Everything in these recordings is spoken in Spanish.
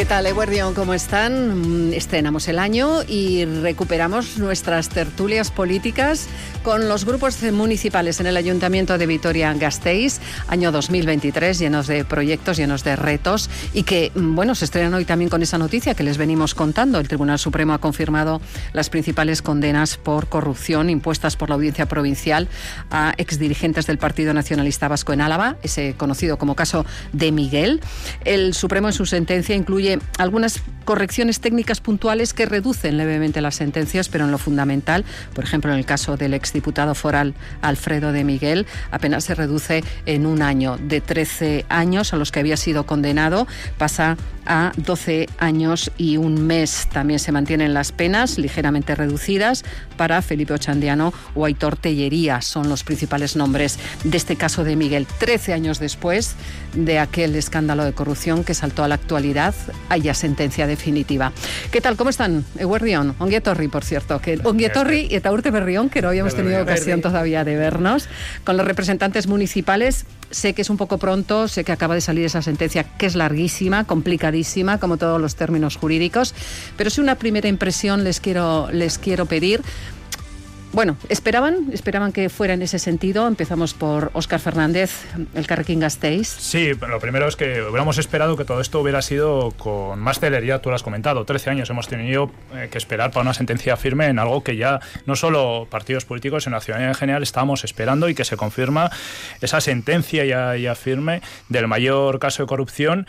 ¿Qué tal, Eguerdión? ¿Cómo están? Estrenamos el año y recuperamos nuestras tertulias políticas con los grupos municipales en el Ayuntamiento de Vitoria-Gasteiz, año 2023, llenos de proyectos, llenos de retos y que, bueno, se estrenan hoy también con esa noticia que les venimos contando. El Tribunal Supremo ha confirmado las principales condenas por corrupción impuestas por la Audiencia Provincial a exdirigentes del Partido Nacionalista Vasco en Álava, ese conocido como caso de Miguel. El Supremo en su sentencia incluye algunas correcciones técnicas puntuales que reducen levemente las sentencias, pero en lo fundamental, por ejemplo, en el caso del exdiputado foral Alfredo de Miguel, apenas se reduce en un año. De 13 años a los que había sido condenado, pasa a 12 años y un mes. También se mantienen las penas ligeramente reducidas para Felipe Ochandiano o Aitor Tellería. Son los principales nombres de este caso de Miguel. 13 años después de aquel escándalo de corrupción que saltó a la actualidad, haya sentencia definitiva. ¿Qué tal? ¿Cómo están? Eguerdión, ongi etorri, por cierto. Ongi etorri y eta urte berrión, que no habíamos tenido ocasión todavía de vernos. Con los representantes municipales, sé que es un poco pronto, sé que acaba de salir esa sentencia que es larguísima, complicadísima, como todos los términos jurídicos, pero sí una primera impresión les quiero pedir. Bueno, esperaban que fuera en ese sentido. Empezamos por Óscar Fernández, Elkarrekin Gasteiz. Sí, lo primero es que hubiéramos esperado que todo esto hubiera sido con más celeridad. Tú lo has comentado, 13 años hemos tenido que esperar para una sentencia firme en algo que ya no solo partidos políticos, sino la ciudadanía en general estábamos esperando, y que se confirma esa sentencia ya firme del mayor caso de corrupción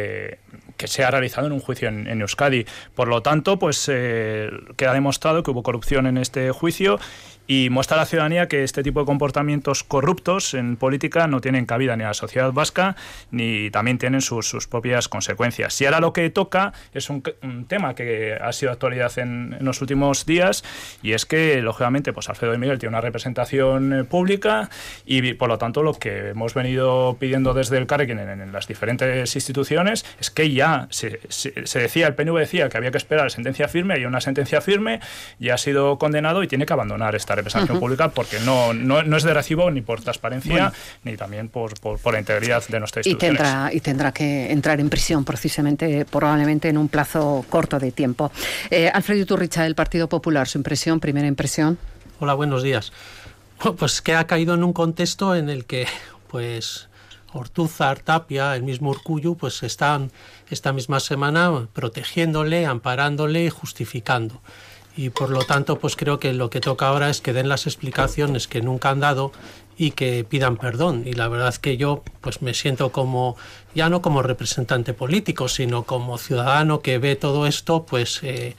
que se ha realizado en un juicio en Euskadi. Por lo tanto, pues queda demostrado que hubo corrupción en este juicio, y muestra a la ciudadanía que este tipo de comportamientos corruptos en política no tienen cabida ni en la sociedad vasca, ni también tienen sus propias consecuencias. Y ahora lo que toca es un tema que ha sido actualidad en los últimos días, y es que, lógicamente, pues Alfredo de Miguel tiene una representación pública, y por lo tanto lo que hemos venido pidiendo desde el Elkarrekin en las diferentes instituciones es que ya se decía, el PNV decía que había que esperar sentencia firme, hay una sentencia firme, ya ha sido condenado y tiene que abandonar esta representación pública, porque no es de recibo ni por transparencia, ni también por la integridad de nuestras instituciones. Y tendrá que entrar en prisión precisamente, probablemente en un plazo corto de tiempo. Alfredo Iturricha, del Partido Popular, su impresión, primera impresión. Hola, buenos días. Bueno, pues que ha caído en un contexto en el que, pues, Ortúzar, Tapia, el mismo Urkullu, pues están esta misma semana protegiéndole, amparándole y justificando. Y por lo tanto, pues creo que lo que toca ahora es que den las explicaciones que nunca han dado y que pidan perdón. Y la verdad es que yo pues me siento como, ya no como representante político, sino como ciudadano que ve todo esto, pues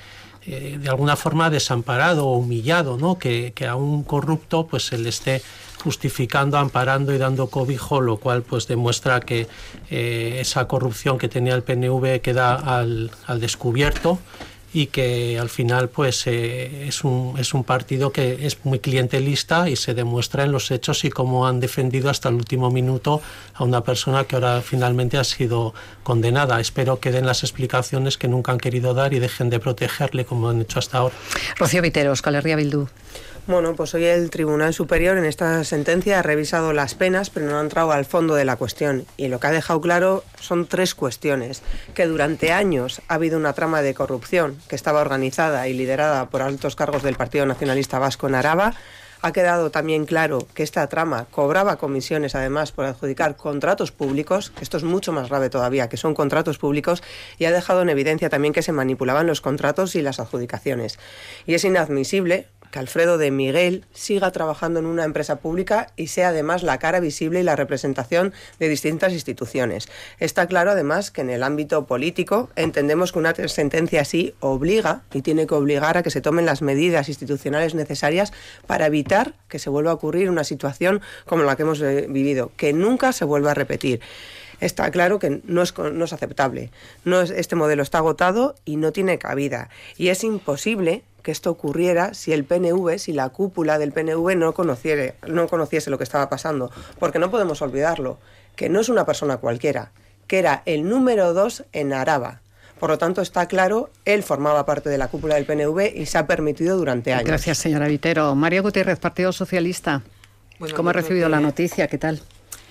de alguna forma desamparado o humillado, ¿no? Que a un corrupto pues se le esté justificando, amparando y dando cobijo, lo cual pues demuestra que esa corrupción que tenía el PNV queda al descubierto, y que al final pues es un partido que es muy clientelista, y se demuestra en los hechos y cómo han defendido hasta el último minuto a una persona que ahora finalmente ha sido condenada. Espero que den las explicaciones que nunca han querido dar y dejen de protegerle como han hecho hasta ahora. Rocío Vitero, Euskal Herria Bildu. Bueno, pues hoy el Tribunal Superior en esta sentencia ha revisado las penas, pero no ha entrado al fondo de la cuestión. Y lo que ha dejado claro son tres cuestiones. Que durante años ha habido una trama de corrupción que estaba organizada y liderada por altos cargos del Partido Nacionalista Vasco en Araba. Ha quedado también claro que esta trama cobraba comisiones, además, por adjudicar contratos públicos, que esto es mucho más grave todavía, que son contratos públicos, y ha dejado en evidencia también que se manipulaban los contratos y las adjudicaciones. Y es inadmisible que Alfredo de Miguel siga trabajando en una empresa pública y sea además la cara visible y la representación de distintas instituciones. Está claro además que en el ámbito político entendemos que una sentencia así obliga, y tiene que obligar, a que se tomen las medidas institucionales necesarias para evitar que se vuelva a ocurrir una situación como la que hemos vivido, que nunca se vuelva a repetir. Está claro que no es aceptable. Este modelo está agotado y no tiene cabida. Y es imposible que esto ocurriera si el PNV, si la cúpula del PNV no conociese lo que estaba pasando. Porque no podemos olvidarlo, que no es una persona cualquiera, que era el número 2 en Araba. Por lo tanto, está claro, él formaba parte de la cúpula del PNV y se ha permitido durante años. Gracias, señora Vitero. María Gutiérrez, Partido Socialista. Bueno, ¿cómo ha recibido la noticia? ¿Qué tal?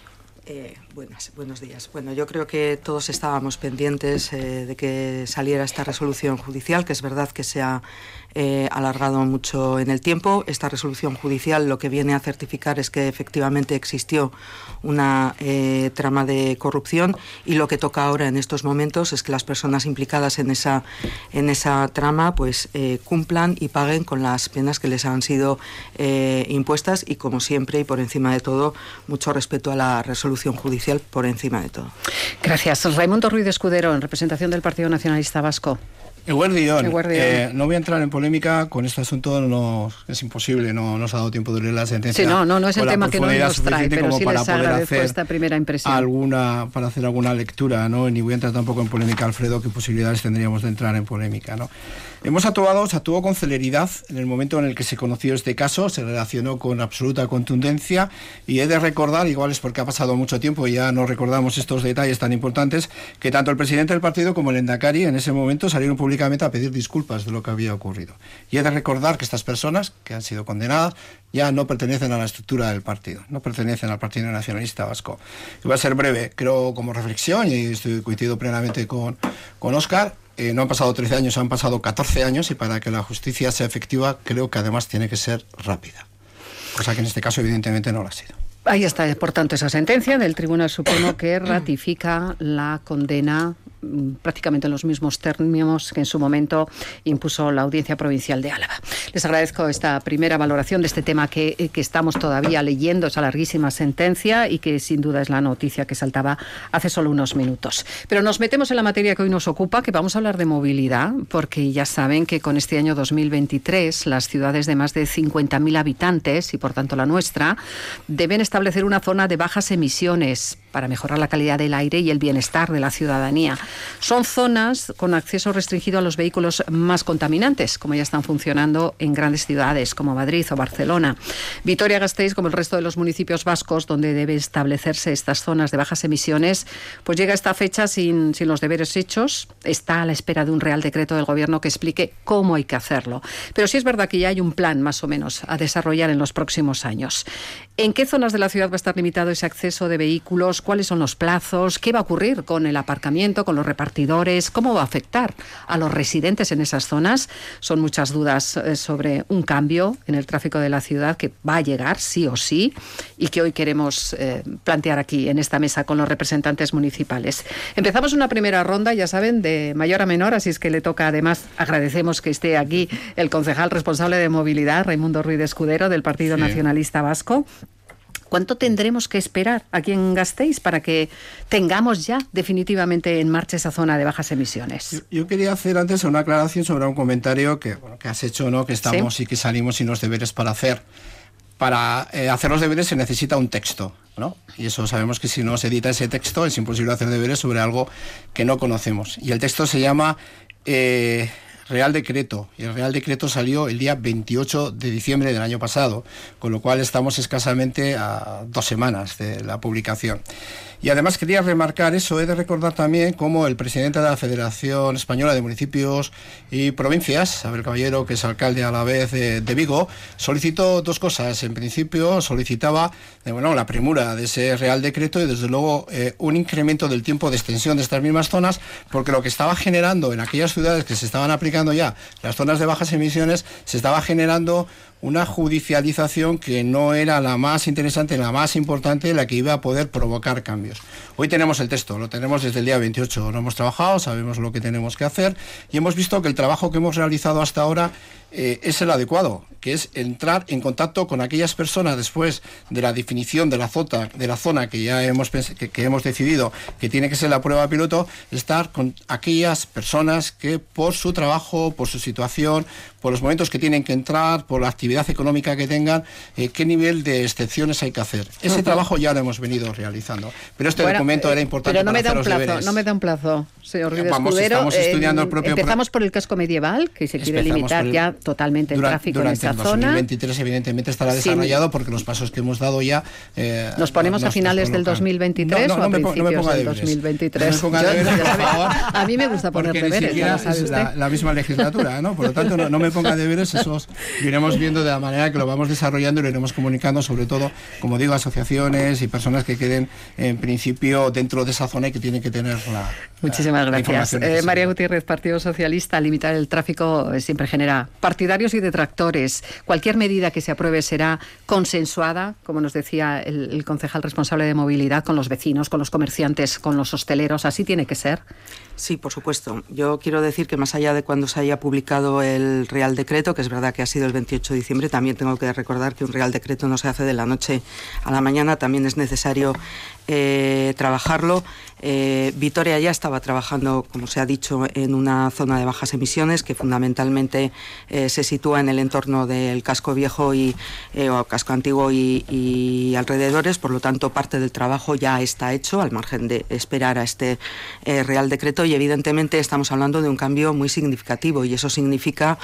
Buenos días. Bueno, yo creo que todos estábamos pendientes de que saliera esta resolución judicial, que es verdad que se ha alargado mucho en el tiempo. Esta resolución judicial lo que viene a certificar es que efectivamente existió una trama de corrupción, y lo que toca ahora en estos momentos es que las personas implicadas en esa trama pues cumplan y paguen con las penas que les han sido impuestas, y como siempre y por encima de todo, mucho respeto a la resolución judicial por encima de todo. Gracias. Raimundo Ruiz Escudero, en representación del Partido Nacionalista Vasco. Eguerdión. No voy a entrar en polémica con este asunto, es imposible, no nos ha dado tiempo de leer la sentencia. Sí, no es el tema que nos trae, pero sí les agradezco esta primera impresión. Para hacer alguna lectura, ¿no? Ni voy a entrar tampoco en polémica, Alfredo, qué posibilidades tendríamos de entrar en polémica, ¿no? Se actuó con celeridad en el momento en el que se conoció este caso, se relacionó con absoluta contundencia, y he de recordar, igual es porque ha pasado mucho tiempo y ya no recordamos estos detalles tan importantes, que tanto el presidente del partido como el Endacari en ese momento salieron públicamente a pedir disculpas de lo que había ocurrido. Y he de recordar que estas personas que han sido condenadas ya no pertenecen a la estructura del partido, no pertenecen al Partido Nacionalista Vasco. Y voy a ser breve, creo, como reflexión, y coincido plenamente con Óscar. No han pasado 13 años, han pasado 14 años, y para que la justicia sea efectiva creo que además tiene que ser rápida, cosa que en este caso evidentemente no lo ha sido. Ahí está, por tanto, esa sentencia del Tribunal Supremo que ratifica la condena prácticamente en los mismos términos que en su momento impuso la Audiencia Provincial de Álava. Les agradezco esta primera valoración de este tema que estamos todavía leyendo, esa larguísima sentencia, y que sin duda es la noticia que saltaba hace solo unos minutos. Pero nos metemos en la materia que hoy nos ocupa, que vamos a hablar de movilidad, porque ya saben que con este año 2023 las ciudades de más de 50.000 habitantes, y por tanto la nuestra, deben establecer una zona de bajas emisiones para mejorar la calidad del aire y el bienestar de la ciudadanía. Son zonas con acceso restringido a los vehículos más contaminantes, como ya están funcionando en grandes ciudades como Madrid o Barcelona. Vitoria-Gasteiz, como el resto de los municipios vascos donde debe establecerse estas zonas de bajas emisiones, pues llega esta fecha sin los deberes hechos. Está a la espera de un real decreto del Gobierno que explique cómo hay que hacerlo. Pero sí es verdad que ya hay un plan más o menos a desarrollar en los próximos años. ¿En qué zonas de la ciudad va a estar limitado ese acceso de vehículos? ¿Cuáles son los plazos? ¿Qué va a ocurrir con el aparcamiento, con los repartidores? ¿Cómo va a afectar a los residentes en esas zonas? Son muchas dudas sobre un cambio en el tráfico de la ciudad que va a llegar sí o sí, y que hoy queremos plantear aquí en esta mesa con los representantes municipales. Empezamos una primera ronda, ya saben, de mayor a menor, así es que le toca, además, agradecemos que esté aquí el concejal responsable de movilidad, Raimundo Ruiz Escudero, del Partido Nacionalista Vasco. ¿Cuánto tendremos que esperar aquí en Gasteiz para que tengamos ya definitivamente en marcha esa zona de bajas emisiones? Yo quería hacer antes una aclaración sobre un comentario que has hecho, ¿no? Que estamos y que salimos sin los deberes para hacer. Para hacer los deberes se necesita un texto, ¿no? Y eso sabemos que si no se edita ese texto es imposible hacer deberes sobre algo que no conocemos. Y el texto se llama Real Decreto, y el Real Decreto salió el día 28 de diciembre del año pasado, con lo cual estamos escasamente a 2 semanas de la publicación. Y además quería remarcar eso, he de recordar también cómo el presidente de la Federación Española de Municipios y Provincias, Abel Caballero, que es alcalde a la vez de Vigo, solicitó 2 cosas. En principio solicitaba la premura de ese Real Decreto y desde luego un incremento del tiempo de extensión de estas mismas zonas, porque lo que estaba generando en aquellas ciudades que se estaban aplicando ya las zonas de bajas emisiones, se estaba generando una judicialización que no era la más interesante, la más importante, la que iba a poder provocar cambios. Hoy tenemos el texto, lo tenemos desde el día 28, lo hemos trabajado, sabemos lo que tenemos que hacer y hemos visto que el trabajo que hemos realizado hasta ahora es el adecuado, que es entrar en contacto con aquellas personas después de la definición de la zona que ya hemos decidido que tiene que ser la prueba piloto, estar con aquellas personas que por su trabajo, por su situación, por los momentos que tienen que entrar, por la actividad económica que tengan, qué nivel de excepciones hay que hacer. Ese trabajo ya lo hemos venido realizando. Pero este documento era importante pero no para me hacer da un los plazo, deberes. No me da un plazo, señor Ruiz Escudero. Estamos estudiando el propio... Empezamos por el casco medieval, que se quiere limitar ya totalmente el tráfico en esta zona. Durante el 2023 evidentemente estará desarrollado porque los pasos que hemos dado ya... ¿Nos ponemos a finales del 2023 o a principios del 2023? No me ponga deberes, por favor. A mí me gusta poner deberes, ya lo sabe usted. La misma legislatura, ¿no? Por lo tanto, no me ponga deberes, esos lo iremos viendo de la manera que lo vamos desarrollando y lo iremos comunicando, sobre todo, como digo, asociaciones y personas que queden en principio dentro de esa zona y que tienen que tener Muchísimas gracias. María Gutiérrez, Partido Socialista. Limitar el tráfico siempre genera partidarios y detractores. Cualquier medida que se apruebe será consensuada, como nos decía el concejal responsable de movilidad, con los vecinos, con los comerciantes, con los hosteleros. Así tiene que ser. Sí, por supuesto. Yo quiero decir que más allá de cuando se haya publicado el Real Decreto, que es verdad que ha sido el 28 de diciembre, también tengo que recordar que un Real Decreto no se hace de la noche a la mañana, también es necesario trabajarlo. Vitoria ya estaba trabajando, como se ha dicho, en una zona de bajas emisiones que fundamentalmente se sitúa en el entorno del casco viejo o casco antiguo y alrededores. Por lo tanto, parte del trabajo ya está hecho, al margen de esperar a este Real Decreto, y evidentemente estamos hablando de un cambio muy significativo, y eso significa,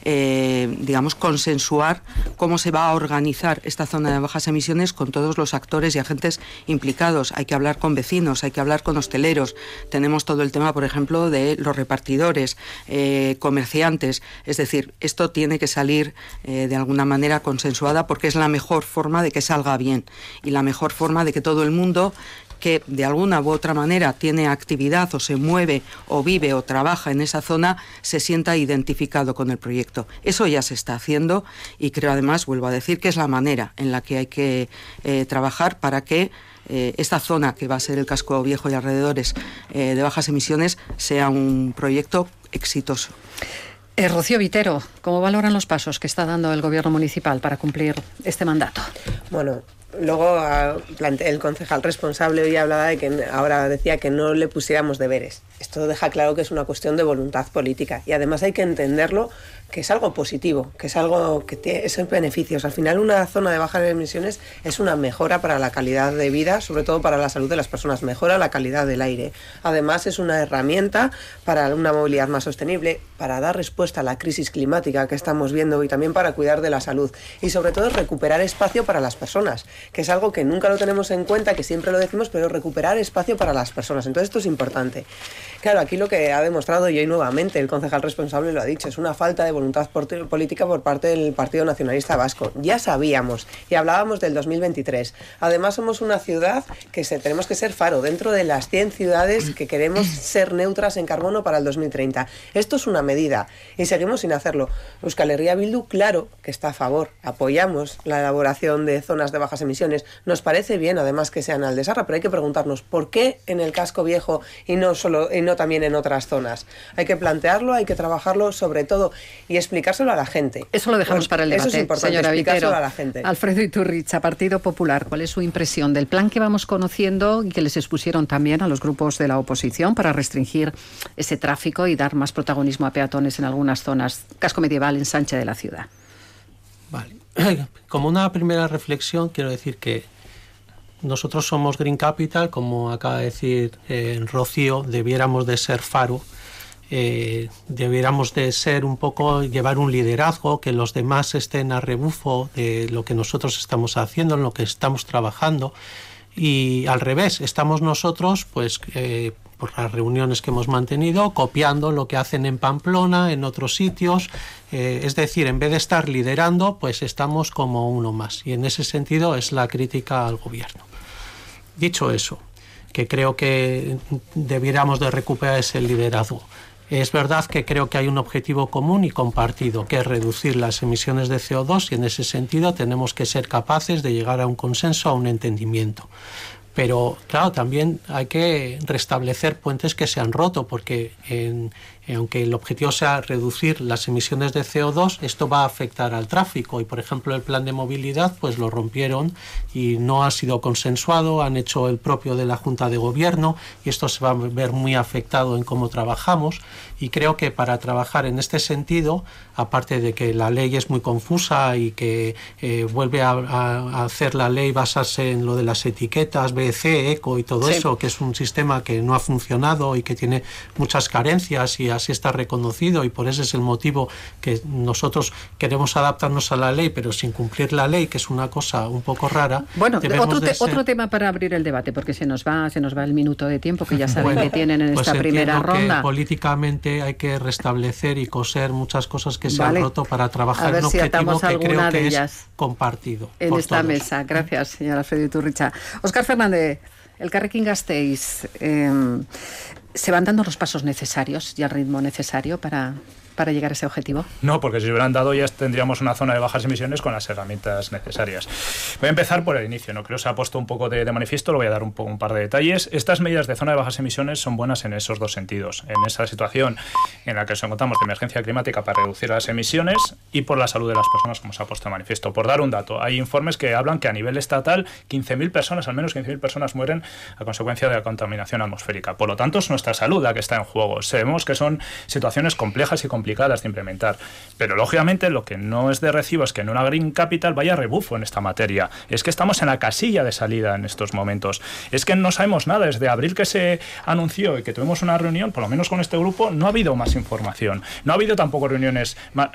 digamos, consensuar cómo se va a organizar esta zona de bajas emisiones con todos los actores y agentes implicados. Hay que hablar con vecinos, hay que hablar con hosteleros. Tenemos todo el tema, por ejemplo, de los repartidores, comerciantes. Es decir, esto tiene que salir de alguna manera consensuada, porque es la mejor forma de que salga bien y la mejor forma de que todo el mundo que de alguna u otra manera tiene actividad o se mueve o vive o trabaja en esa zona se sienta identificado con el proyecto. Eso ya se está haciendo y creo, además, vuelvo a decir, que es la manera en la que hay que trabajar para que esta zona, que va a ser el casco viejo y alrededores de bajas emisiones, sea un proyecto exitoso. Rocío Vitero, ¿cómo valoran los pasos que está dando el Gobierno municipal para cumplir este mandato? Bueno, luego el concejal responsable hoy hablaba de que ahora decía que no le pusiéramos deberes. Esto deja claro que es una cuestión de voluntad política, y además hay que entenderlo, que es algo positivo, que es algo que tiene esos beneficios. Al final, una zona de bajas emisiones es una mejora para la calidad de vida, sobre todo para la salud de las personas, mejora la calidad del aire. Además, es una herramienta para una movilidad más sostenible, para dar respuesta a la crisis climática que estamos viendo y también para cuidar de la salud. Y sobre todo, recuperar espacio para las personas, que es algo que nunca lo tenemos en cuenta, que siempre lo decimos, pero recuperar espacio para las personas. Entonces, esto es importante. Claro, aquí lo que ha demostrado, y hoy nuevamente el concejal responsable lo ha dicho, es una falta de voluntad política por parte del Partido Nacionalista Vasco. Ya sabíamos y hablábamos del 2023. Además, somos una ciudad que tenemos que ser faro dentro de las 100 ciudades que queremos ser neutras en carbono para el 2030. Esto es una medida y seguimos sin hacerlo. Euskal Herria Bildu, claro que está a favor. Apoyamos la elaboración de zonas de bajas emisiones. Nos parece bien, además, que sean Aldesarra, pero hay que preguntarnos por qué en el casco viejo y no también en otras zonas. Hay que plantearlo, hay que trabajarlo sobre todo y explicárselo a la gente. Eso lo dejamos para el debate, eso es importante, señora Vitero. a la gente. Alfredo Iturricha, Partido Popular, ¿cuál es su impresión del plan que vamos conociendo y que les expusieron también a los grupos de la oposición para restringir ese tráfico y dar más protagonismo a peatones en algunas zonas, casco medieval, ensanche de la ciudad? Vale. Como una primera reflexión, quiero decir que nosotros somos Green Capital, como acaba de decir Rocío, debiéramos de ser faro, debiéramos de ser un poco, llevar un liderazgo, que los demás estén a rebufo de lo que nosotros estamos haciendo, en lo que estamos trabajando, y al revés, estamos nosotros, pues por las reuniones que hemos mantenido, copiando lo que hacen en Pamplona, en otros sitios, es decir, en vez de estar liderando, pues estamos como uno más, y en ese sentido es la crítica al gobierno. Dicho eso, que creo que debiéramos de recuperar ese liderazgo. Es verdad que creo que hay un objetivo común y compartido, que es reducir las emisiones de CO2, y en ese sentido tenemos que ser capaces de llegar a un consenso, a un entendimiento. Pero, claro, también hay que restablecer puentes que se han roto, porque aunque el objetivo sea reducir las emisiones de CO2, esto va a afectar al tráfico. Y, por ejemplo, el plan de movilidad pues lo rompieron y no ha sido consensuado, han hecho el propio de la Junta de Gobierno, y esto se va a ver muy afectado en cómo trabajamos. Y creo que para trabajar en este sentido, aparte de que la ley es muy confusa y que vuelve a hacer la ley basarse en lo de las etiquetas, RBC, ECO y todo eso, que es un sistema que no ha funcionado y que tiene muchas carencias, y así está reconocido, y por ese es el motivo que nosotros queremos adaptarnos a la ley, pero sin cumplir la ley, que es una cosa un poco rara. Bueno, otro tema para abrir el debate, porque se nos va el minuto de tiempo que ya saben que tienen en esta primera ronda. Que políticamente hay que restablecer y coser muchas cosas que se han roto para trabajar en un objetivo que creo que es compartido en por esta todos. Mesa. Gracias, señora Alfredo Iturricha. Óscar Fernández, Elkarrekin Gasteiz, ¿se van dando los pasos necesarios y al ritmo necesario para llegar a ese objetivo? No, porque si se hubieran dado ya tendríamos una zona de bajas emisiones con las herramientas necesarias. Voy a empezar por el inicio, ¿no? Creo que se ha puesto un poco de manifiesto, lo voy a dar un par de detalles. Estas medidas de zona de bajas emisiones son buenas en esos dos sentidos. En esa situación en la que nos encontramos de emergencia climática para reducir las emisiones y por la salud de las personas, como se ha puesto de manifiesto. Por dar un dato, hay informes que hablan que a nivel estatal 15.000 personas, al menos 15.000 personas mueren a consecuencia de la contaminación atmosférica. Por lo tanto, es nuestra salud la que está en juego. Sabemos que son situaciones complejas y complicadas de implementar, pero lógicamente lo que no es de recibo es que en una Green Capital vaya rebufo en esta materia. Es que estamos en la casilla de salida en estos momentos. Es que no sabemos nada. Desde abril que se anunció y que tuvimos una reunión, por lo menos con este grupo, no ha habido más información. No ha habido tampoco reuniones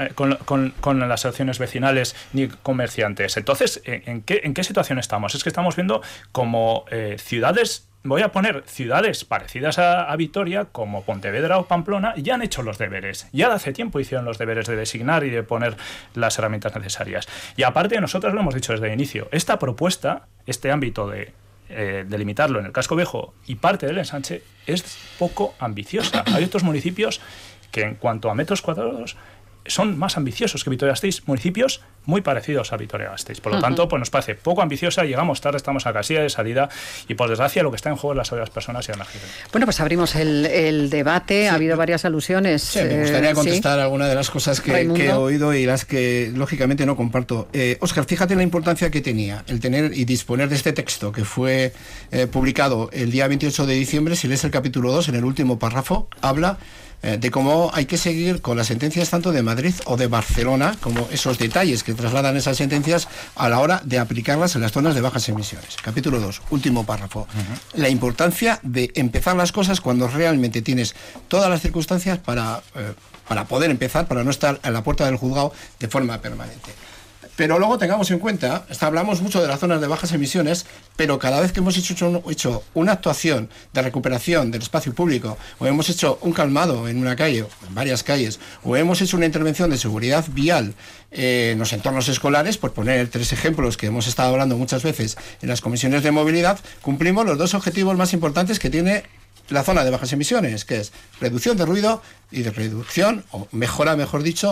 con las asociaciones vecinales ni comerciantes. Entonces, ¿en qué situación estamos? Es que estamos viendo como ciudades... Voy a poner ciudades parecidas a Vitoria, como Pontevedra o Pamplona, ya han hecho los deberes. Ya hace tiempo hicieron los deberes de designar y de poner las herramientas necesarias. Y aparte, nosotros lo hemos dicho desde el inicio, esta propuesta, este ámbito de delimitarlo en el casco viejo y parte del ensanche, es poco ambiciosa. Hay otros municipios que en cuanto a metros cuadrados son más ambiciosos que Vitoria-Gasteiz, municipios muy parecidos a Vitoria-Gasteiz. Por lo tanto, pues nos parece poco ambiciosa, llegamos tarde, estamos a casilla de salida y por desgracia lo que está en juego es la salud de las personas y el margen. Bueno, pues abrimos el debate, sí. Ha habido varias alusiones. Sí, me gustaría contestar alguna de las cosas que he oído y las que lógicamente no comparto. Óscar, fíjate la importancia que tenía el tener y disponer de este texto que fue publicado el día 28 de diciembre. Si lees el capítulo 2, en el último párrafo, habla de cómo hay que seguir con las sentencias tanto de Madrid o de Barcelona, como esos detalles que trasladan esas sentencias a la hora de aplicarlas en las zonas de bajas emisiones. Capítulo 2, último párrafo. La importancia de empezar las cosas cuando realmente tienes todas las circunstancias para poder empezar, para no estar a la puerta del juzgado de forma permanente. Pero luego tengamos en cuenta, hablamos mucho de las zonas de bajas emisiones, pero cada vez que hemos hecho una actuación de recuperación del espacio público, o hemos hecho un calmado en una calle, o en varias calles, o hemos hecho una intervención de seguridad vial en los entornos escolares, por poner 3 ejemplos que hemos estado hablando muchas veces en las comisiones de movilidad, cumplimos los 2 objetivos más importantes que tiene la zona de bajas emisiones, que es reducción de ruido y de reducción, o mejora, mejor dicho,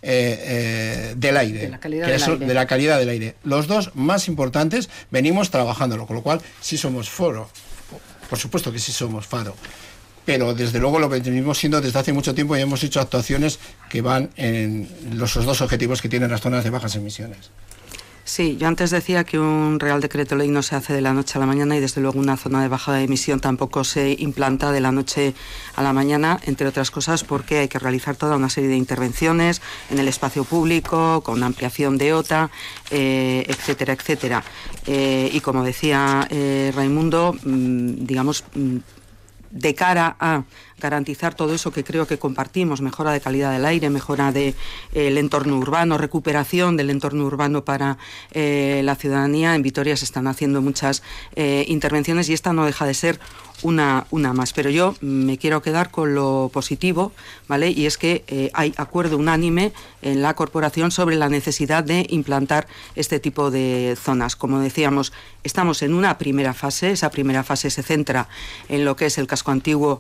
del aire, de la calidad del aire. Los 2 más importantes venimos trabajándolo, con lo cual sí somos foro, por supuesto que sí somos faro, pero desde luego lo venimos siendo desde hace mucho tiempo y hemos hecho actuaciones que van en los 2 objetivos que tienen las zonas de bajas emisiones. Sí, yo antes decía que un Real Decreto Ley no se hace de la noche a la mañana y desde luego una zona de baja emisión tampoco se implanta de la noche a la mañana, entre otras cosas porque hay que realizar toda una serie de intervenciones en el espacio público, con ampliación de OTA, etcétera, etcétera. Y como decía Raimundo, digamos, de cara a garantizar todo eso que creo que compartimos, mejora de calidad del aire, mejora del entorno urbano, recuperación del entorno urbano para la ciudadanía. En Vitoria se están haciendo muchas intervenciones y esta no deja de ser una más. Pero yo me quiero quedar con lo positivo, ¿vale? Y es que hay acuerdo unánime en la corporación sobre la necesidad de implantar este tipo de zonas. Como decíamos, estamos en una primera fase. Esa primera fase se centra en lo que es el casco antiguo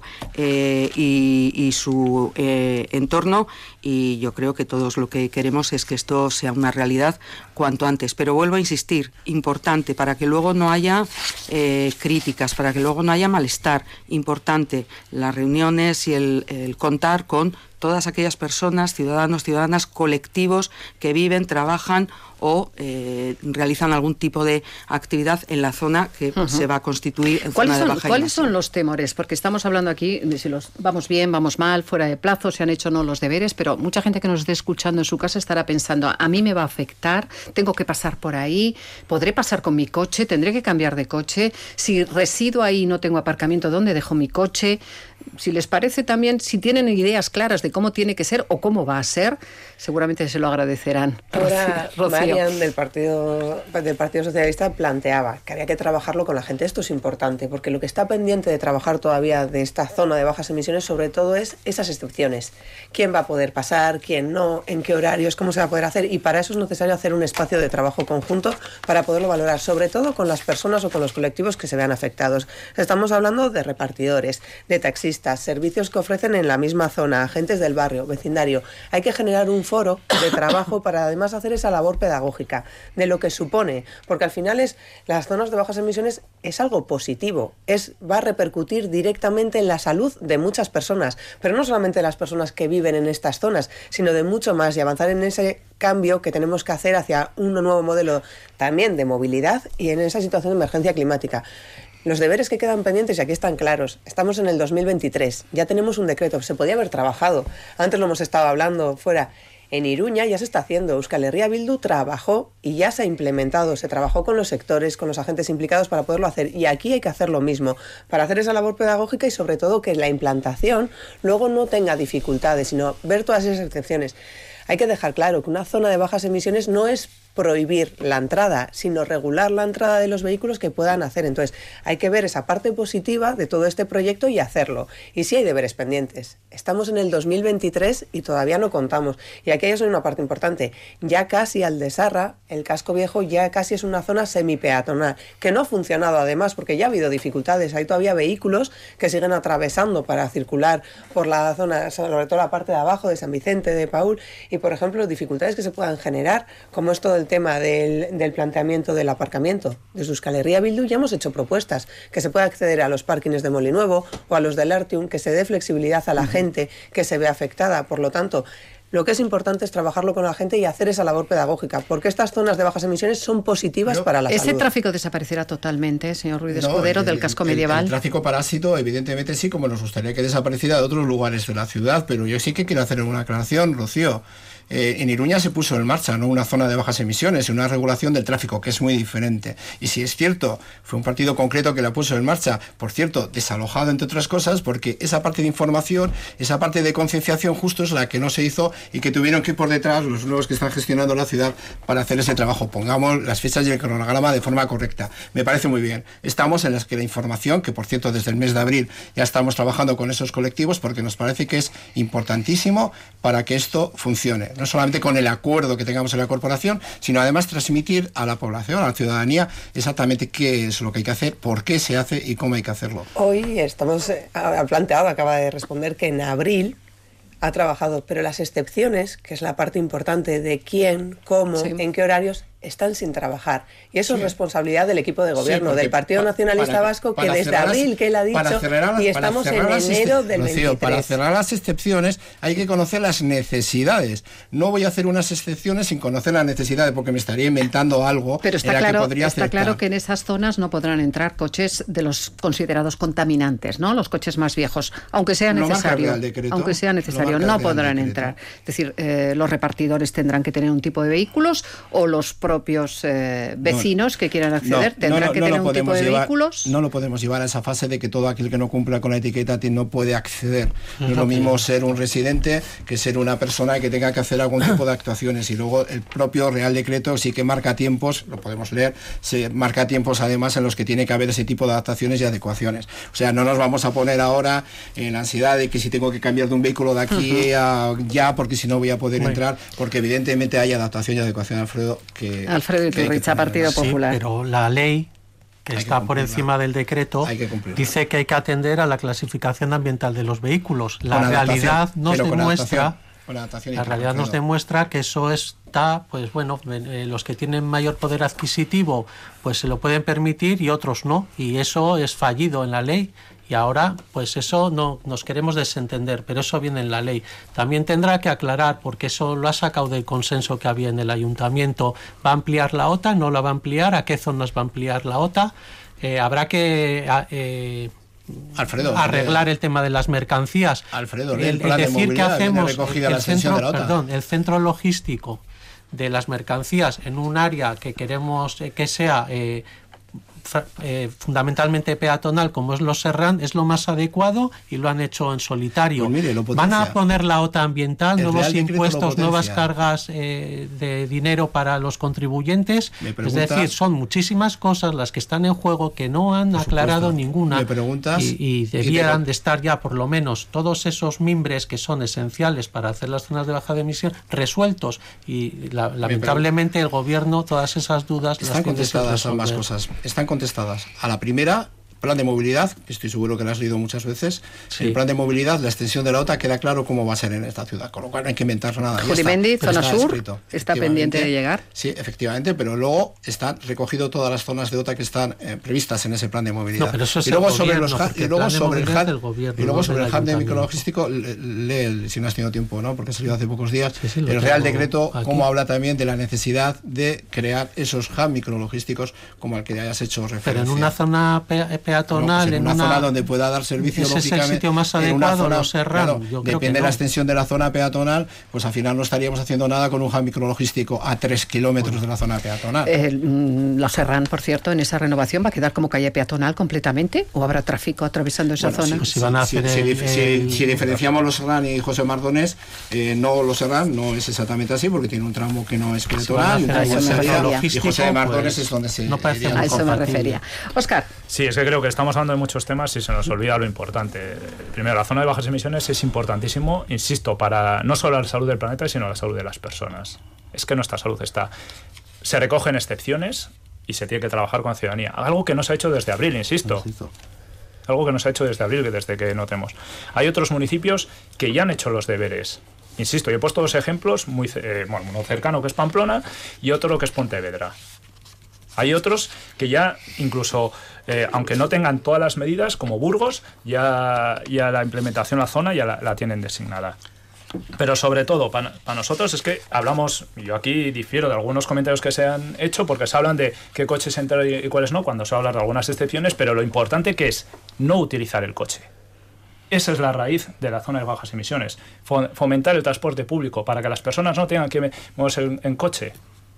y su entorno, y yo creo que todos lo que queremos es que esto sea una realidad cuanto antes. Pero vuelvo a insistir, importante, para que luego no haya críticas, para que luego no haya malestar, importante las reuniones y el contar con todas aquellas personas, ciudadanos, ciudadanas, colectivos que viven, trabajan o realizan algún tipo de actividad en la zona que se va a constituir en zona de baja. ¿Cuáles son los temores? Porque estamos hablando aquí de si los vamos bien, vamos mal, fuera de plazo, se han hecho o no los deberes, pero mucha gente que nos esté escuchando en su casa estará pensando, a mí me va a afectar, tengo que pasar por ahí, podré pasar con mi coche, tendré que cambiar de coche, si resido ahí y no tengo aparcamiento, ¿dónde dejo mi coche? Si les parece también, si tienen ideas claras de cómo tiene que ser o cómo va a ser, seguramente se lo agradecerán. Ahora, Rocío. Marian del Partido Socialista planteaba que había que trabajarlo con la gente. Esto es importante, porque lo que está pendiente de trabajar todavía de esta zona de bajas emisiones, sobre todo, es esas excepciones. ¿Quién va a poder pasar? ¿Quién no? ¿En qué horarios? ¿Cómo se va a poder hacer? Y para eso es necesario hacer un espacio de trabajo conjunto para poderlo valorar, sobre todo con las personas o con los colectivos que se vean afectados. Estamos hablando de repartidores, de taxistas, servicios que ofrecen en la misma zona, agentes del barrio, vecindario. Hay que generar un foro de trabajo para además hacer esa labor pedagógica de lo que supone, porque al final las zonas de bajas emisiones es algo positivo, va a repercutir directamente en la salud de muchas personas, pero no solamente de las personas que viven en estas zonas, sino de mucho más, y avanzar en ese cambio que tenemos que hacer hacia un nuevo modelo también de movilidad y en esa situación de emergencia climática. Los deberes que quedan pendientes, y aquí están claros, estamos en el 2023, ya tenemos un decreto, se podía haber trabajado, antes lo hemos estado hablando fuera, en Iruña ya se está haciendo, Euskal Herria Bildu trabajó y ya se ha implementado, se trabajó con los sectores, con los agentes implicados para poderlo hacer, y aquí hay que hacer lo mismo, para hacer esa labor pedagógica y sobre todo que la implantación luego no tenga dificultades, sino ver todas esas excepciones. Hay que dejar claro que una zona de bajas emisiones no es prohibir la entrada, sino regular la entrada de los vehículos que puedan hacer. Entonces, hay que ver esa parte positiva de todo este proyecto y hacerlo. Y sí hay deberes pendientes. Estamos en el 2023 y todavía no contamos. Y aquí hay una parte importante. Ya casi Aldesarra, el casco viejo, ya casi es una zona semipeatonal, que no ha funcionado además porque ya ha habido dificultades. Hay todavía vehículos que siguen atravesando para circular por la zona, sobre todo la parte de abajo de San Vicente, de Paúl, y por ejemplo, dificultades que se puedan generar, como esto del tema del planteamiento del aparcamiento. Desde Euskal Herria Bildu ya hemos hecho propuestas, que se pueda acceder a los parkings de Molinuevo o a los del Artium, que se dé flexibilidad a la gente que se ve afectada. Por lo tanto, lo que es importante es trabajarlo con la gente y hacer esa labor pedagógica, porque estas zonas de bajas emisiones son positivas para la salud. ¿Ese tráfico desaparecerá totalmente, señor Ruiz Escudero, del casco medieval? El tráfico parásito, evidentemente sí, como nos gustaría que desapareciera de otros lugares de la ciudad, pero yo sí que quiero hacer una aclaración, Rocío. En Iruña se puso en marcha, ¿no?, una zona de bajas emisiones, una regulación del tráfico que es muy diferente. Y si es cierto, fue un partido concreto que la puso en marcha, por cierto, desalojado entre otras cosas, porque esa parte de información, esa parte de concienciación justo es la que no se hizo y que tuvieron que ir por detrás los nuevos que están gestionando la ciudad para hacer ese trabajo. Pongamos las fechas y el cronograma de forma correcta. Me parece muy bien. Estamos en las que la información, que por cierto desde el mes de abril ya estamos trabajando con esos colectivos porque nos parece que es importantísimo para que esto funcione. No solamente con el acuerdo que tengamos en la corporación, sino además transmitir a la población, a la ciudadanía, exactamente qué es lo que hay que hacer, por qué se hace y cómo hay que hacerlo. Hoy ha planteado, acaba de responder que en abril ha trabajado, pero las excepciones, que es la parte importante de quién, cómo, en qué horarios, están sin trabajar. Y eso es responsabilidad del equipo de gobierno, del Partido Nacionalista Vasco, que desde abril, que él ha dicho, y estamos en enero del 23. Para cerrar las excepciones hay que conocer las necesidades. No voy a hacer unas excepciones sin conocer las necesidades, porque me estaría inventando algo. Pero está claro que en esas zonas no podrán entrar coches de los considerados contaminantes, ¿no? Los coches más viejos, aunque sea necesario. No podrán entrar. Es decir, los repartidores tendrán que tener un tipo de vehículos, o los propios vecinos que quieran acceder tendrán que tener un tipo de vehículos. No lo podemos llevar a esa fase de que todo aquel que no cumpla con la etiqueta no puede acceder. No es lo mismo ser un residente que ser una persona que tenga que hacer algún tipo de actuaciones. Y luego el propio Real Decreto sí que marca tiempos, lo podemos leer, se marca tiempos además en los que tiene que haber ese tipo de adaptaciones y adecuaciones. O sea, no nos vamos a poner ahora en la ansiedad de que si tengo que cambiar de un vehículo de aquí a ya, porque si no voy a poder entrar, porque evidentemente hay adaptación y adecuación, Alfredo, Alfredo Iturritza, Partido Popular. Sí, pero la ley, que está por encima del decreto, dice que hay que atender a la clasificación ambiental de los vehículos. La realidad nos demuestra que eso está, pues bueno, los que tienen mayor poder adquisitivo pues se lo pueden permitir y otros no, y eso es fallido en la ley, Y ahora, pues eso no nos queremos desentender, pero eso viene en la ley. También tendrá que aclarar, porque eso lo ha sacado del consenso que había en el ayuntamiento. ¿Va a ampliar la OTA? ¿No la va a ampliar? ¿A qué zonas va a ampliar la OTA? Habrá que Alfredo, arreglar el tema de las mercancías. Alfredo, el plan de decir que hacemos el centro logístico de las mercancías en un área que queremos que sea fundamentalmente peatonal, como es Los Serrán, es lo más adecuado, y lo han hecho en solitario. Pues mire, van a poner la OTA ambiental, nuevos impuestos, nuevas cargas de dinero para los contribuyentes. Es decir, son muchísimas cosas las que están en juego que no han aclarado ninguna, y debieran de estar ya por lo menos todos esos mimbres que son esenciales para hacer las zonas de baja de emisión resueltos, y lamentablemente el gobierno todas esas dudas están contestadas. Ambas cosas están contestadas. A la primera, plan de movilidad, que estoy seguro que lo has leído muchas veces. Sí. El plan de movilidad, la extensión de la OTA, queda claro cómo va a ser en esta ciudad, con lo cual no hay que inventar nada. Judimendi, zona sur, está pendiente de llegar. Sí, efectivamente, pero luego están recogido todas las zonas de OTA que están previstas en ese plan de movilidad. No, pero eso es y luego el sobre gobierno, y luego sobre el hub de micrologístico, lee, si no has tenido tiempo, ¿no? Porque ha salido hace pocos días, el Real Decreto, cómo habla también de la necesidad de crear esos hubs micrologísticos como al que hayas hecho referencia. Pero en una zona peatonal, en una zona donde pueda dar servicio, lógicamente, es el sitio más adecuado, Los Serrán. Claro, depende de la extensión de la zona peatonal, pues al final no estaríamos haciendo nada con un hub micrologístico a 3 kilómetros de la zona peatonal. Los Serrán, por cierto, en esa renovación va a quedar como calle peatonal completamente, ¿o habrá tráfico atravesando esa zona? Si diferenciamos Los Serrán y José Mardonés, no Los Serrán no es exactamente así, porque tiene un tramo que no es peatonal, y José Mardonés es donde se... A eso me refería. Óscar. Sí, es que creo que estamos hablando de muchos temas y se nos olvida lo importante. Primero, la zona de bajas emisiones es importantísimo, insisto, para no solo la salud del planeta, sino la salud de las personas. Es que nuestra salud se recogen excepciones y se tiene que trabajar con la ciudadanía. Algo que no se ha hecho desde abril, insisto. Algo que no se ha hecho desde abril, desde que no tenemos. Hay otros municipios que ya han hecho los deberes. Insisto, yo he puesto dos ejemplos, uno cercano que es Pamplona y otro que es Pontevedra. Hay otros que ya incluso, aunque no tengan todas las medidas, como Burgos, ya la implementación en la zona ya la tienen designada. Pero sobre todo, para nosotros es que hablamos, yo aquí difiero de algunos comentarios que se han hecho, porque se hablan de qué coches entran y cuáles no, cuando se habla de algunas excepciones, pero lo importante que es no utilizar el coche. Esa es la raíz de la zona de bajas emisiones. Fomentar el transporte público para que las personas no tengan que moverse en coche.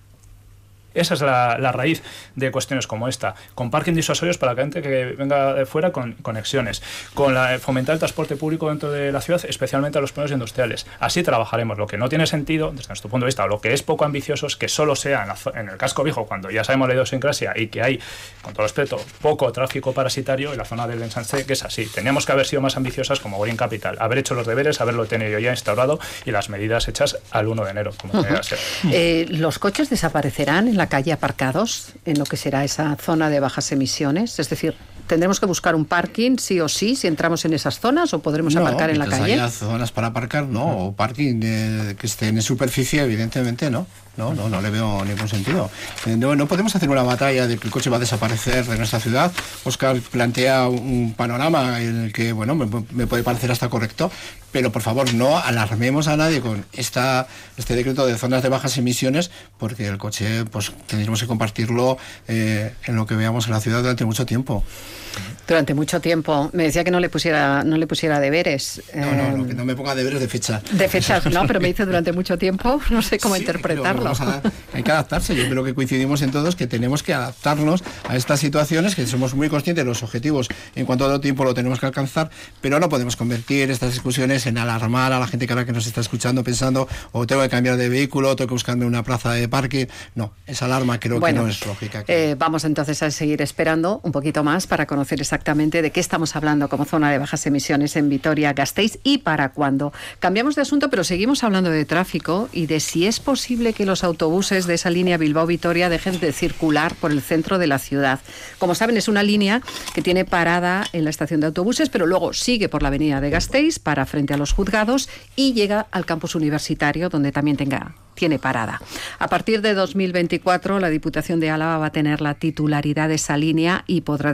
Esa es la raíz de cuestiones como esta, con parking disuasorios para la gente que venga de fuera, con conexiones, fomentar el transporte público dentro de la ciudad, especialmente a los polígonos industriales. Así trabajaremos. Lo que no tiene sentido, desde nuestro punto de vista, o lo que es poco ambicioso, es que solo sea en el casco viejo, cuando ya sabemos la idiosincrasia y que hay, con todo respeto, poco tráfico parasitario en la zona del ensanche, que es así. Teníamos que haber sido más ambiciosas como Green Capital, haber hecho los deberes, haberlo tenido ya instaurado y las medidas hechas al 1 de enero, como tenía que ser. ¿Los coches desaparecerán en la calle aparcados en lo que será esa zona de bajas emisiones? Es decir, ¿tendremos que buscar un parking sí o sí si entramos en esas zonas o podremos aparcar en la calle? Haya zonas para aparcar, no, o parking que estén en superficie, evidentemente no le veo ningún sentido. No podemos hacer una batalla de que el coche va a desaparecer de nuestra ciudad. Óscar plantea un panorama en el que, bueno, me puede parecer hasta correcto, pero por favor no alarmemos a nadie con este decreto de zonas de bajas emisiones, porque el coche pues tendremos que compartirlo en lo que veamos en la ciudad durante mucho tiempo. Durante mucho tiempo. Me decía que no le pusiera deberes. Que no me ponga deberes de fecha. De fechas, no, pero me dice durante mucho tiempo, no sé cómo interpretarlo. Hay que adaptarse. Yo creo que coincidimos en todos que tenemos que adaptarnos a estas situaciones, que somos muy conscientes de los objetivos en cuanto a todo tiempo lo tenemos que alcanzar, pero no podemos convertir estas discusiones en alarmar a la gente que ahora que nos está escuchando pensando o tengo que cambiar de vehículo, tengo que buscarme una plaza de parque. No, esa alarma creo que no es lógica. Vamos entonces a seguir esperando un poquito más para conocer exactamente de qué estamos hablando como zona de bajas emisiones en Vitoria-Gasteiz y para cuándo. Cambiamos de asunto, pero seguimos hablando de tráfico y de si es posible que los autobuses de esa línea Bilbao-Vitoria dejen de circular por el centro de la ciudad. Como saben, es una línea que tiene parada en la estación de autobuses, pero luego sigue por la avenida de Gasteiz para frente a los juzgados y llega al campus universitario, donde también tiene parada. A partir de 2024, la Diputación de Álava va a tener la titularidad de esa línea y podrá decidir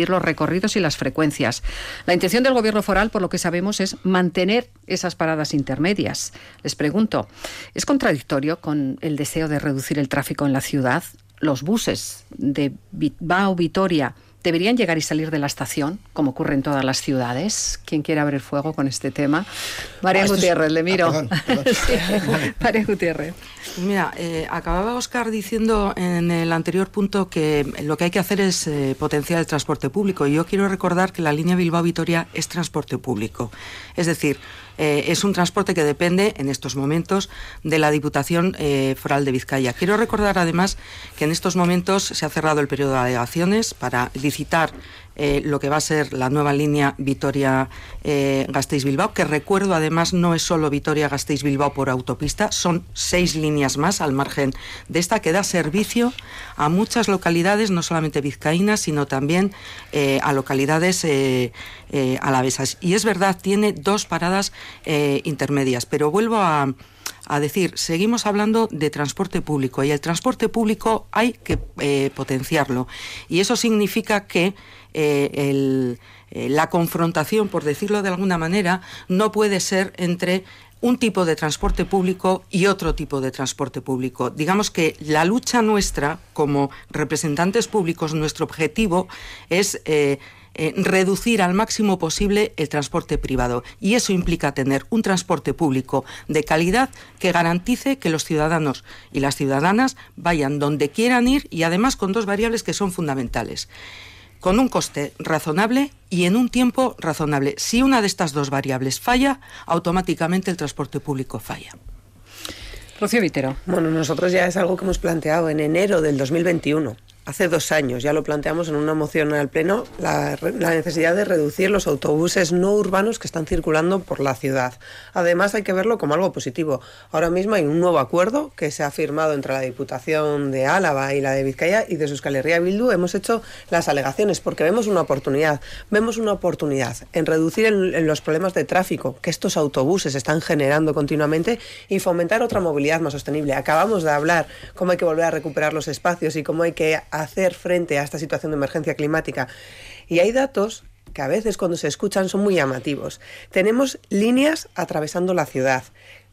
los recorridos y las frecuencias. La intención del Gobierno foral, por lo que sabemos, es mantener esas paradas intermedias. Les pregunto, ¿es contradictorio con el deseo de reducir el tráfico en la ciudad? ¿Los buses de Bilbao-Vitoria deberían llegar y salir de la estación, como ocurre en todas las ciudades? ¿Quién quiere abrir fuego con este tema? María Gutiérrez, le miro. Perdón. Sí, María Gutiérrez. Mira, acababa Óscar diciendo en el anterior punto que lo que hay que hacer es potenciar el transporte público. Y yo quiero recordar que la línea Bilbao-Vitoria es transporte público. Es decir, es un transporte que depende en estos momentos de la Diputación Foral de Vizcaya. Quiero recordar además que en estos momentos se ha cerrado el periodo de alegaciones para licitar lo que va a ser la nueva línea Vitoria-Gasteiz-Bilbao, que recuerdo además no es solo Vitoria-Gasteiz-Bilbao por autopista, son 6 líneas más al margen de esta, que da servicio a muchas localidades, no solamente vizcaínas, sino también a localidades alavesas. Y es verdad, tiene 2 paradas intermedias, pero vuelvo a decir, seguimos hablando de transporte público y el transporte público hay que potenciarlo, y eso significa que la confrontación, por decirlo de alguna manera, no puede ser entre un tipo de transporte público y otro tipo de transporte público. Digamos que la lucha nuestra como representantes públicos, nuestro objetivo es reducir al máximo posible el transporte privado, y eso implica tener un transporte público de calidad que garantice que los ciudadanos y las ciudadanas vayan donde quieran ir, y además con 2 variables que son fundamentales: con un coste razonable y en un tiempo razonable. Si una de estas 2 variables falla, automáticamente el transporte público falla. Rocío Vitero. Bueno, nosotros ya es algo que hemos planteado en enero del 2021. Hace 2 años ya lo planteamos en una moción al Pleno, la necesidad de reducir los autobuses no urbanos que están circulando por la ciudad. Además, hay que verlo como algo positivo. Ahora mismo hay un nuevo acuerdo que se ha firmado entre la Diputación de Álava y la de Vizcaya, y desde Euskal Herria Bildu hemos hecho las alegaciones porque vemos una oportunidad. Vemos una oportunidad en reducir en los problemas de tráfico que estos autobuses están generando continuamente y fomentar otra movilidad más sostenible. Acabamos de hablar cómo hay que volver a recuperar los espacios y cómo hay que hacer frente a esta situación de emergencia climática. Y hay datos que a veces cuando se escuchan son muy llamativos. Tenemos líneas atravesando la ciudad,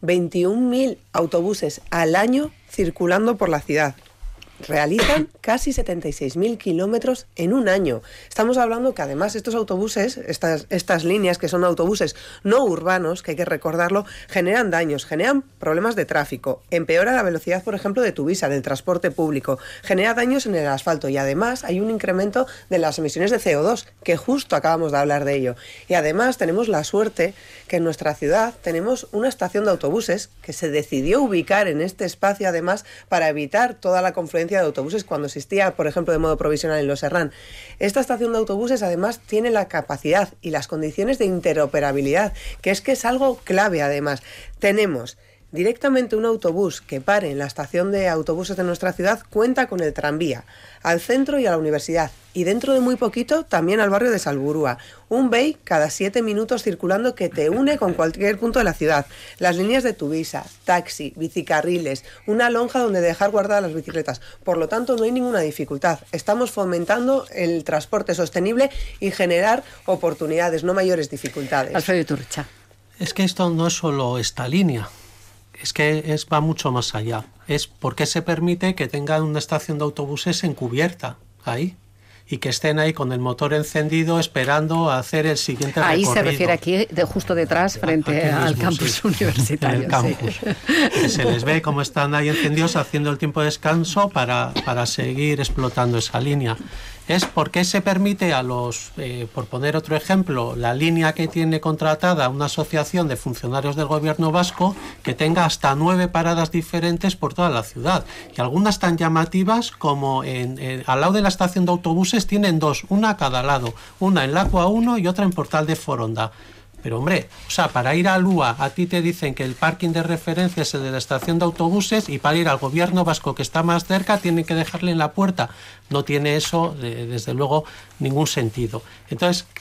21.000 autobuses al año circulando por la ciudad. Realizan casi 76.000 kilómetros en un año. Estamos hablando que además estos autobuses, estas líneas que son autobuses no urbanos, que hay que recordarlo, generan daños, generan problemas de tráfico, empeora la velocidad, por ejemplo, de Tuvisa, del transporte público, genera daños en el asfalto, y además hay un incremento de las emisiones de CO2, que justo acabamos de hablar de ello. Y además tenemos la suerte que en nuestra ciudad tenemos una estación de autobuses que se decidió ubicar en este espacio, además, para evitar toda la confluencia de autobuses cuando existía, por ejemplo, de modo provisional en Los Herrán. Esta estación de autobuses además tiene la capacidad y las condiciones de interoperabilidad, que es algo clave. Además, tenemos directamente un autobús que pare en la estación de autobuses de nuestra ciudad, cuenta con el tranvía al centro y a la universidad, y dentro de muy poquito también al barrio de Salburua. Un BEI cada 7 minutos circulando que te une con cualquier punto de la ciudad. Las líneas de Tuvisa, taxi, bicicarriles, una lonja donde dejar guardadas las bicicletas. Por lo tanto, no hay ninguna dificultad. Estamos fomentando el transporte sostenible y generar oportunidades, no mayores dificultades. Alfredo Iturricha. Es que esto no es solo esta línea. Es que va mucho más allá. Es porque se permite que tengan una estación de autobuses encubierta ahí, y que estén ahí con el motor encendido esperando a hacer el siguiente recorrido. Ahí se refiere aquí, justo detrás, frente mismo, al campus universitario. En el campus. Sí. Que se les ve cómo están ahí encendidos haciendo el tiempo de descanso para seguir explotando esa línea. Es porque se permite a los, por poner otro ejemplo, la línea que tiene contratada una asociación de funcionarios del gobierno vasco, que tenga hasta 9 paradas diferentes por toda la ciudad. Y algunas tan llamativas como al lado de la estación de autobuses tienen 2, una a cada lado, una en Lacua 1 y otra en Portal de Foronda. Pero hombre, o sea, para ir a Lúa a ti te dicen que el parking de referencia es el de la estación de autobuses, y para ir al gobierno vasco que está más cerca tienen que dejarle en la puerta. No tiene eso, desde luego, ningún sentido. Entonces,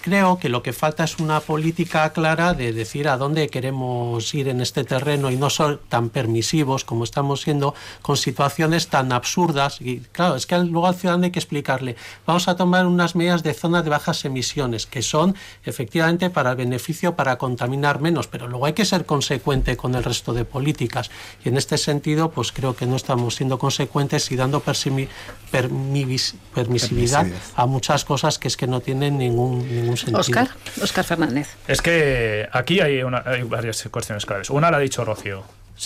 creo que lo que falta es una política clara de decir a dónde queremos ir en este terreno y no ser tan permisivos como estamos siendo con situaciones tan absurdas. Y claro, es que luego al ciudadano hay que explicarle, vamos a tomar unas medidas de zona de bajas emisiones, que son efectivamente para el beneficio, para contaminar menos, pero luego hay que ser consecuente con el resto de políticas. Y en este sentido, pues creo que no estamos siendo consecuentes y dando permisividad a muchas cosas que es que no tienen ningún sentido. Óscar Fernández. Es que aquí hay varias cuestiones claves. Una la ha dicho Rocío.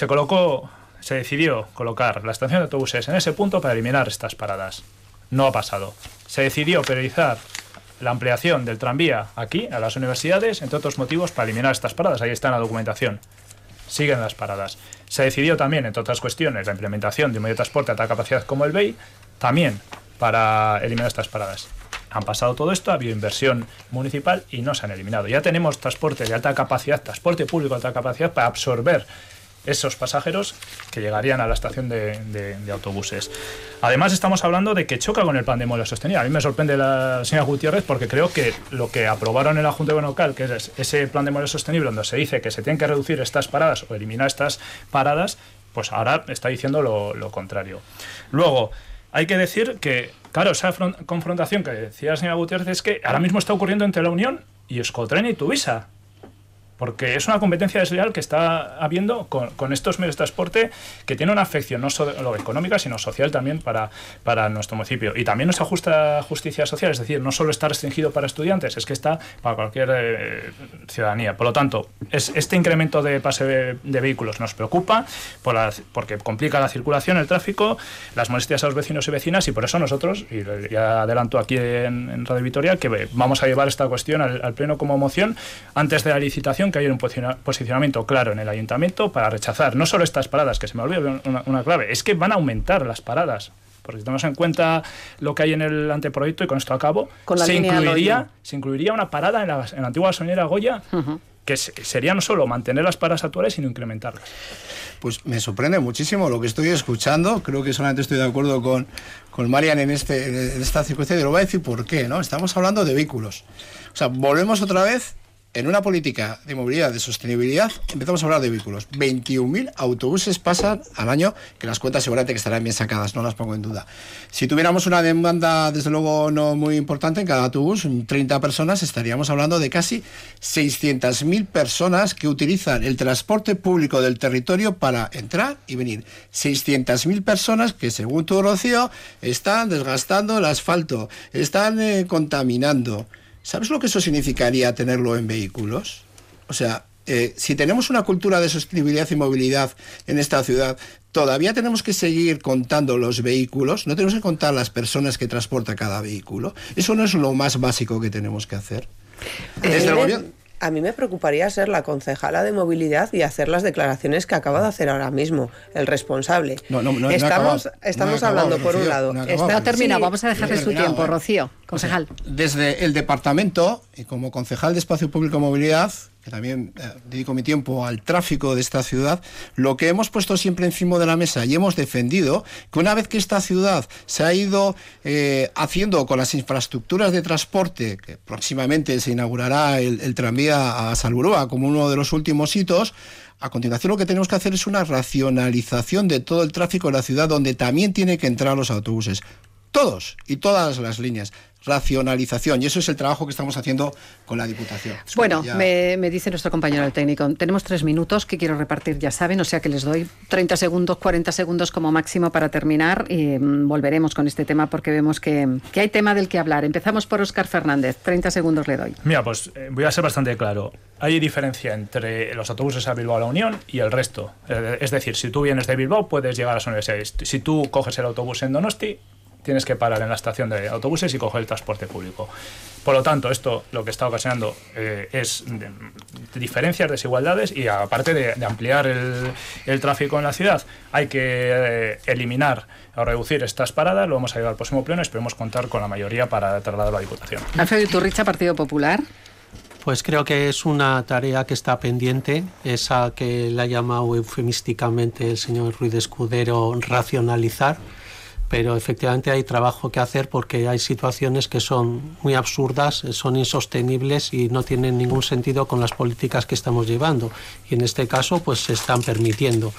Se decidió colocar la estación de autobuses en ese punto para eliminar estas paradas. No ha pasado. Se decidió priorizar la ampliación del tranvía aquí, a las universidades, entre otros motivos, para eliminar estas paradas. Ahí está en la documentación. Siguen las paradas. Se decidió también, entre otras cuestiones, la implementación de un medio de transporte de alta capacidad como el BEI, también para eliminar estas paradas. Han pasado todo esto, ha habido inversión municipal y no se han eliminado. Ya tenemos transporte de alta capacidad, transporte público de alta capacidad para absorber esos pasajeros que llegarían a la estación de autobuses. Además, estamos hablando de que choca con el plan de movilidad sostenible. A mí me sorprende la señora Gutiérrez porque creo que lo que aprobaron en la Junta de Gobierno local, que es ese plan de movilidad sostenible donde se dice que se tienen que reducir estas paradas o eliminar estas paradas, pues ahora está diciendo lo contrario. Luego, hay que decir que, claro, esa confrontación que decía la señora Gutiérrez es que ahora mismo está ocurriendo entre la Unión y Euskotren y Tuvisa. Porque es una competencia desleal que está habiendo con estos medios de transporte que tiene una afección no solo económica, sino social también para nuestro municipio. Y también nos ajusta justicia social, es decir, no solo está restringido para estudiantes, es que está para cualquier ciudadanía. Por lo tanto, este incremento de pase de vehículos nos preocupa porque complica la circulación, el tráfico, las molestias a los vecinos y vecinas, y por eso nosotros, y ya adelanto aquí en Radio Vitoria, que vamos a llevar esta cuestión al Pleno como moción antes de la licitación, que hay un posicionamiento claro en el ayuntamiento para rechazar no solo estas paradas, que se me olvida una clave, es que van a aumentar las paradas, porque si tenemos en cuenta lo que hay en el anteproyecto, y con esto acabo, se incluiría una parada en la antigua gasolinera Goya, que sería no solo mantener las paradas actuales, sino incrementarlas. Pues me sorprende muchísimo lo que estoy escuchando. Creo que solamente estoy de acuerdo con Marian en esta circunstancia, y lo voy a decir por qué, ¿no? Estamos hablando de vehículos. O sea, volvemos otra vez. En una política de movilidad, de sostenibilidad, empezamos a hablar de vehículos. 21.000 autobuses pasan al año, que las cuentas seguramente que estarán bien sacadas, no las pongo en duda. Si tuviéramos una demanda, desde luego, no muy importante en cada autobús, 30 personas, estaríamos hablando de casi 600.000 personas que utilizan el transporte público del territorio para entrar y venir. 600.000 personas que, según tu, Rocío, están desgastando el asfalto, están contaminando. ¿Sabes lo que eso significaría tenerlo en vehículos? O sea, si tenemos una cultura de sostenibilidad y movilidad en esta ciudad, ¿todavía tenemos que seguir contando los vehículos? ¿No tenemos que contar las personas que transporta cada vehículo? ¿Eso no es lo más básico que tenemos que hacer? Desde el gobierno... A mí me preocuparía ser la concejala de movilidad y hacer las declaraciones que acaba de hacer ahora mismo el responsable. Estamos hablando, por un lado... No ha terminado, vamos a dejarle su tiempo, Rocío, concejal. Desde el departamento, y como concejal de Espacio Público y Movilidad, que también dedico mi tiempo al tráfico de esta ciudad, lo que hemos puesto siempre encima de la mesa y hemos defendido, que una vez que esta ciudad se ha ido haciendo con las infraestructuras de transporte, que próximamente se inaugurará el tranvía a Salburua como uno de los últimos hitos, a continuación lo que tenemos que hacer es una racionalización de todo el tráfico de la ciudad, donde también tienen que entrar los autobuses. Todos y todas las líneas. Racionalización, y eso es el trabajo que estamos haciendo con la Diputación. Bueno, me dice nuestro compañero el técnico, tenemos 3 minutos que quiero repartir, ya saben, o sea que les doy 30 segundos, 40 segundos como máximo para terminar, y volveremos con este tema porque vemos que hay tema del que hablar. Empezamos por Óscar Fernández, 30 segundos le doy. Mira, pues voy a ser bastante claro. Hay diferencia entre los autobuses a Bilbao a la Unión y el resto. Es decir, si tú vienes de Bilbao puedes llegar a las universidades. Si tú coges el autobús en Donosti, tienes que parar en la estación de autobuses y coger el transporte público. Por lo tanto, esto lo que está ocasionando es diferencias, desigualdades, y aparte de ampliar el tráfico en la ciudad, hay que eliminar o reducir estas paradas. Lo vamos a llevar al próximo pleno y esperemos contar con la mayoría para trasladarlo a la Diputación. Alfredo Iturricha, Partido Popular. Pues creo que es una tarea que está pendiente, esa que le ha llamado eufemísticamente el señor Ruiz Escudero racionalizar. pero efectivamente hay trabajo que hacer porque hay situaciones que son muy absurdas, son insostenibles y no tienen ningún sentido con las políticas que estamos llevando. Y en este caso, pues se están permitiendo.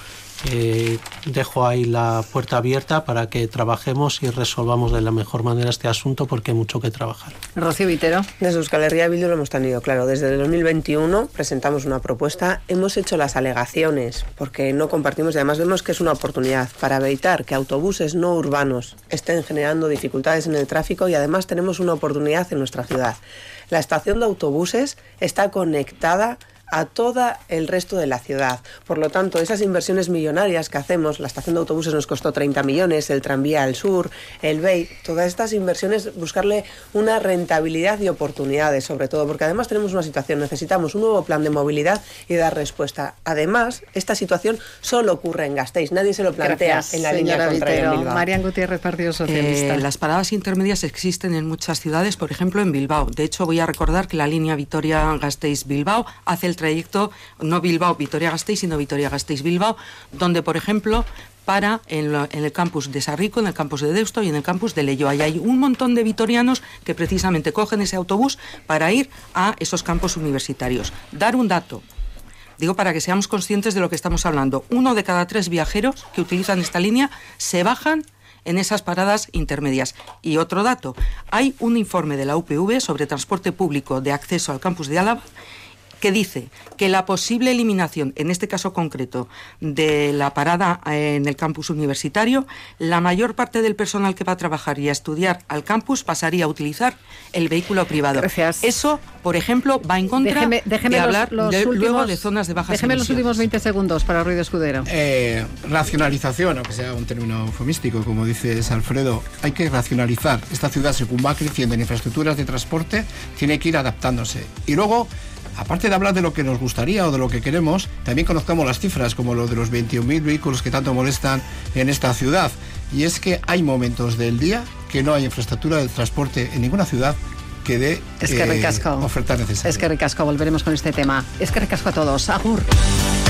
Dejo ahí la puerta abierta para que trabajemos y resolvamos de la mejor manera este asunto porque hay mucho que trabajar. Rocío Vitero. Desde Euskal Herria Bildu lo hemos tenido claro. Desde el 2021 presentamos una propuesta, hemos hecho las alegaciones porque no compartimos y además vemos que es una oportunidad para evitar que autobuses no urbanos estén generando dificultades en el tráfico y además tenemos una oportunidad en nuestra ciudad. La estación de autobuses está conectada a todo el resto de la ciudad. Por lo tanto, esas inversiones millonarias que hacemos, la estación de autobuses nos costó 30 millones, el tranvía al sur, el BEI, todas estas inversiones, buscarle una rentabilidad y oportunidades, sobre todo, porque además tenemos una situación, necesitamos un nuevo plan de movilidad y dar respuesta. Además, esta situación solo ocurre en Gasteiz, nadie se lo plantea. Gracias, en la línea contraria en Bilbao. Marian Gutiérrez, Partido Socialista. Las paradas intermedias existen en muchas ciudades, por ejemplo en Bilbao. De hecho, voy a recordar que la línea Vitoria-Gasteiz-Bilbao hace el trayecto, no Bilbao-Vitoria-Gasteiz, sino Vitoria-Gasteiz-Bilbao, donde, por ejemplo, para en el campus de Sarrico, en el campus de Deusto y en el campus de Leioa. Y hay un montón de vitorianos que precisamente cogen ese autobús para ir a esos campus universitarios. Dar un dato, digo para que seamos conscientes de lo que estamos hablando. 1 de cada 3 viajeros que utilizan esta línea se bajan en esas paradas intermedias. Y otro dato, hay un informe de la UPV sobre transporte público de acceso al campus de Álava que dice que la posible eliminación, en este caso concreto, de la parada en el campus universitario, la mayor parte del personal que va a trabajar y a estudiar al campus pasaría a utilizar el vehículo privado. Gracias. Eso, por ejemplo, va en contra de hablar luego de zonas de bajas emisiones. Déjeme los últimos 20 segundos para Ruido Escudero. Racionalización, aunque sea un término eufemístico, como dices, Alfredo, hay que racionalizar. Esta ciudad, según va creciendo en infraestructuras de transporte, tiene que ir adaptándose. Y luego, aparte de hablar de lo que nos gustaría o de lo que queremos, también conozcamos las cifras, como lo de los 21.000 vehículos que tanto molestan en esta ciudad. Y es que hay momentos del día que no hay infraestructura de transporte en ninguna ciudad que dé oferta necesaria. Es que ricasco, volveremos con este tema. Es que ricasco a todos. Agur.